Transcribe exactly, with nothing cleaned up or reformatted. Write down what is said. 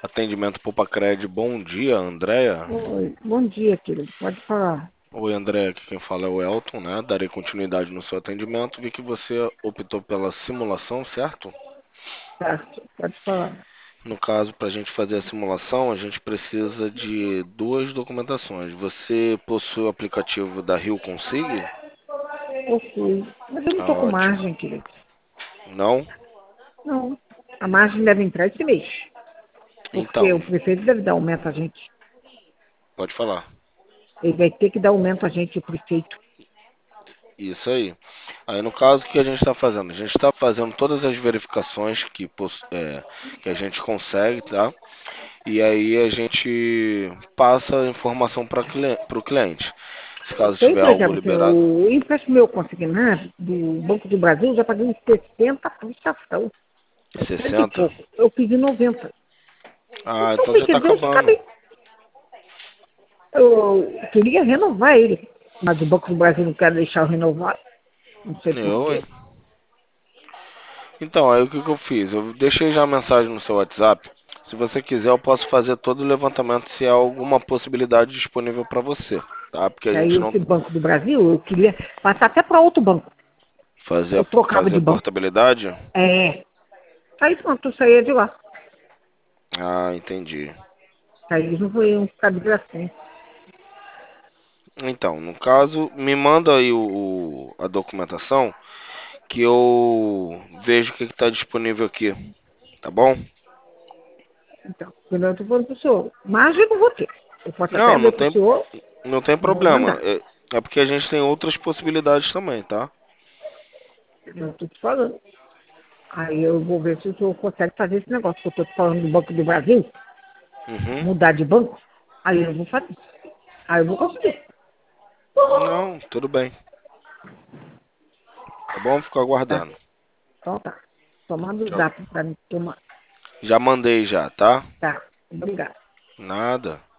Atendimento Poupa-Cred, bom dia, Andréia. Oi, bom dia, querido. Pode falar. Oi, Andréia, aqui quem fala é o Elton, né? Darei continuidade no seu atendimento. Vi que você optou pela simulação, certo? Certo, pode falar. No caso, para a gente fazer a simulação, a gente precisa de duas documentações. Você possui o aplicativo da Rio Consig? Ok. Mas eu não Ah, tô com ótimo. margem, querido. Não? Não. A margem deve entrar esse mês. Porque Então, o prefeito deve dar aumento a gente. pode falar. Ele vai ter que dar aumento a gente, o prefeito. Isso aí. Aí no caso, o que a gente está fazendo? A gente está fazendo todas as verificações que, poss- é, que a gente consegue, tá? E aí a gente passa a informação para o cliente. Se caso Tem, tiver por algo exemplo, assim, liberado, o empréstimo meu consignado do Banco do Brasil, eu já paguei sessenta por prestação. sessenta e sessenta. pouco. Eu pedi noventa. Ah, Então, então já está pequeno, eles acabando. cabem. Eu queria renovar ele. Mas o Banco do Brasil não quer deixar eu renovar. Não sei por Eu, hein? quê. Então, aí o que que eu fiz? Eu deixei já a mensagem no seu WhatsApp. Se você quiser, eu posso fazer todo o levantamento se há alguma possibilidade disponível para você, tá? Porque a Que aí gente não esse Banco do Brasil, eu queria passar até para outro banco. fazer Eu a, trocava fazer de a banco. portabilidade. É. Aí pronto, eu saía de lá. Ah, entendi. Aí eles não iam ficar de gracinha. Então, no caso, me manda aí o, o- a documentação que eu vejo o que está disponível aqui, tá bom? Então, quando eu estou falando para o senhor, margem eu não vou ter. Eu posso Não, até não ver para o tem, senhor, não tem vou problema. mandar. É, é porque a gente tem outras possibilidades também, tá? Eu estou te falando. Aí eu vou ver se o senhor consegue fazer esse negócio que eu estou te falando do Banco do Brasil, Uhum. mudar de banco. Aí eu vou fazer. Aí eu vou conseguir. Não, tudo bem. Tá bom? Fico Tá? aguardando. Então tá. Só manda o Já, zap para me tomar. já mandei já, tá? Tá. Obrigado. Nada.